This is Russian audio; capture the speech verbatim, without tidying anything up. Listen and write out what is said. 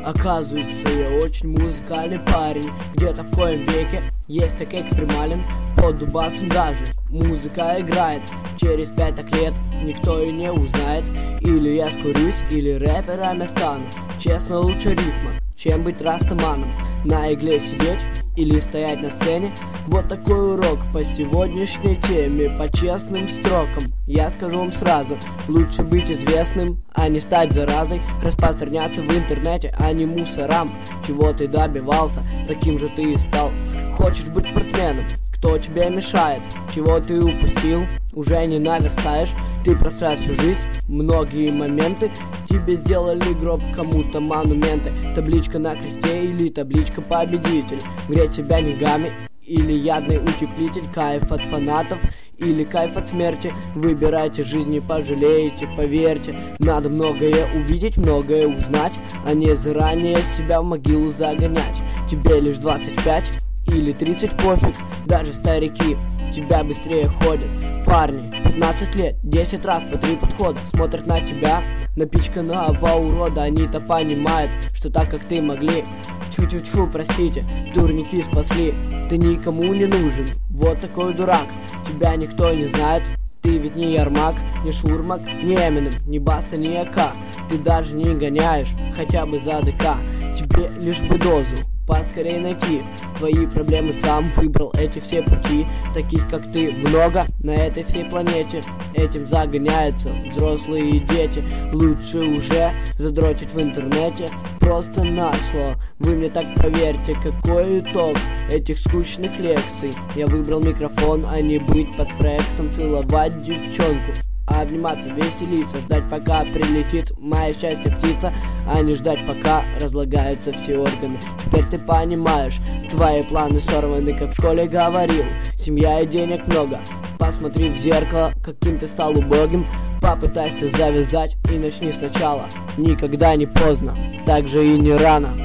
Оказывается, я очень музыкальный парень. Где-то в коем веке есть так экстремален. Под дубасом даже музыка играет. Через пять так лет никто и не узнает. Или я скурюсь, или рэпером я стану. Честно, лучше рифма, чем быть растаманом. На игле сидеть или стоять на сцене. Вот такой урок по сегодняшней теме, по честным строкам. Я скажу вам сразу, лучше быть известным, а не стать заразой. Распространяться в интернете, а не мусорам. Чего ты добивался, таким же ты и стал. Хочешь быть спортсменом? Кто тебе мешает? Чего ты упустил? Уже не наверстаешь. Ты просрал всю жизнь, многие моменты. Тебе сделали гроб, кому-то монументы. Табличка на кресте или табличка победитель. Греть себя ногами или ядный утеплитель. Кайф от фанатов или кайф от смерти. Выбирайте жизнь, не пожалеете, поверьте. Надо многое увидеть, многое узнать, а не заранее себя в могилу загонять. Тебе лишь двадцать пять или тридцать, пофиг, даже старики тебя быстрее ходят. Парни, пятнадцать лет, десять раз по три подхода смотрят на тебя, напичканного урода. Они-то понимают, что так как ты могли. Тьфу-тьфу-тьфу, простите, турники спасли. Ты никому не нужен, вот такой дурак. Тебя никто не знает. Ты ведь не Ярмак, не Шурмак, не Эминем, не Баста, не АК. Ты даже не гоняешь, хотя бы за ДК. Тебе лишь бы дозу поскорее найти. Твои проблемы сам выбрал, эти все пути. Таких как ты много на этой всей планете. Этим загоняются взрослые и дети. Лучше уже задротить в интернете просто на слово. Вы мне так поверьте, какой итог этих скучных лекций. Я выбрал микрофон, а не быть под фрексом. Целовать девчонку, а обниматься, веселиться, ждать пока прилетит моя счастье птица, а не ждать пока разлагаются все органы. Теперь ты понимаешь, твои планы сорваны, как в школе говорил. Семья и денег много, посмотри в зеркало, каким ты стал убогим. Попытайся завязать и начни сначала. Никогда не поздно, так же и не рано.